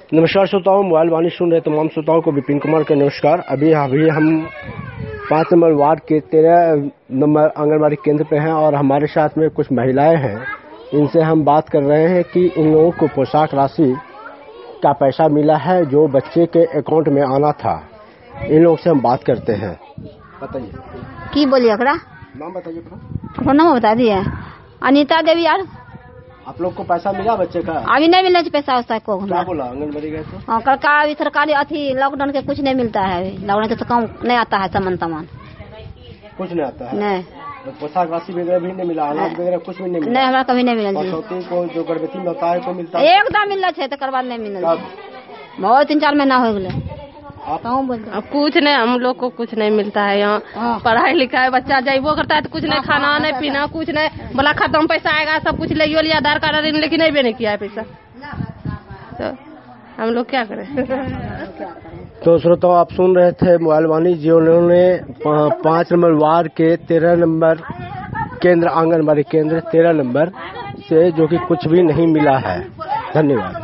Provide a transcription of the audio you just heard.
नमस्कार श्रोताओं, मोबाइल वाणी सुन रहे तमाम श्रोताओं को विपिन कुमार का नमस्कार। अभी हम 5 नंबर वार्ड के 13 नंबर आंगनबाड़ी केंद्र पे हैं और हमारे साथ में कुछ महिलाएं हैं। इनसे हम बात कर रहे हैं कि इन लोगों को पोशाक राशि का पैसा मिला है जो बच्चे के अकाउंट में आना था। इन लोगों से हम बात करते हैं। बताइए की बोलिए अकड़ा नाम बताइए। अपना नाम बता दिए। अनीता देवी। यार आप लोग को पैसा मिला बच्चे का? अभी नहीं मिला पैसा उसका को। क्या बोला आंगनबाड़ी गए थे? हाँ, अभी सरकारी अथी लॉकडाउन के कुछ नहीं मिलता है। अभी लॉकडाउन तो कम नहीं आता है। सामान कुछ नहीं आता है। नहीं, पोशाक राशि वगैरह भी नहीं मिला, अनाज वगैरह कुछ भी नहीं मिला? नहीं, हमारा कभी नहीं मिला। को जो गर्भवती में होता है तो मिलता है? एकदम मिलना चाहिए, तक बाद नहीं मिला। बहुत 3-4 महीना हो गए। अब कुछ नहीं, हम लोग को कुछ नहीं मिलता है यहाँ। पढ़ाई लिखाई बच्चा जाइबो करता है तो कुछ नहीं, खाना नहीं पीना कुछ नहीं। बोला खत्म पैसा आएगा, सब कुछ ले लिया, आधार कार्ड लेकिन नहीं भी नहीं किया है पैसा। तो हम लोग क्या करें? तो श्रोताओं, आप सुन रहे थे मोबाइल वाणी जिन्होंने 5 नंबर वार्ड के 13 नंबर केंद्र आंगनबाड़ी केंद्र 13 नंबर से जो कि कुछ भी नहीं मिला है। धन्यवाद।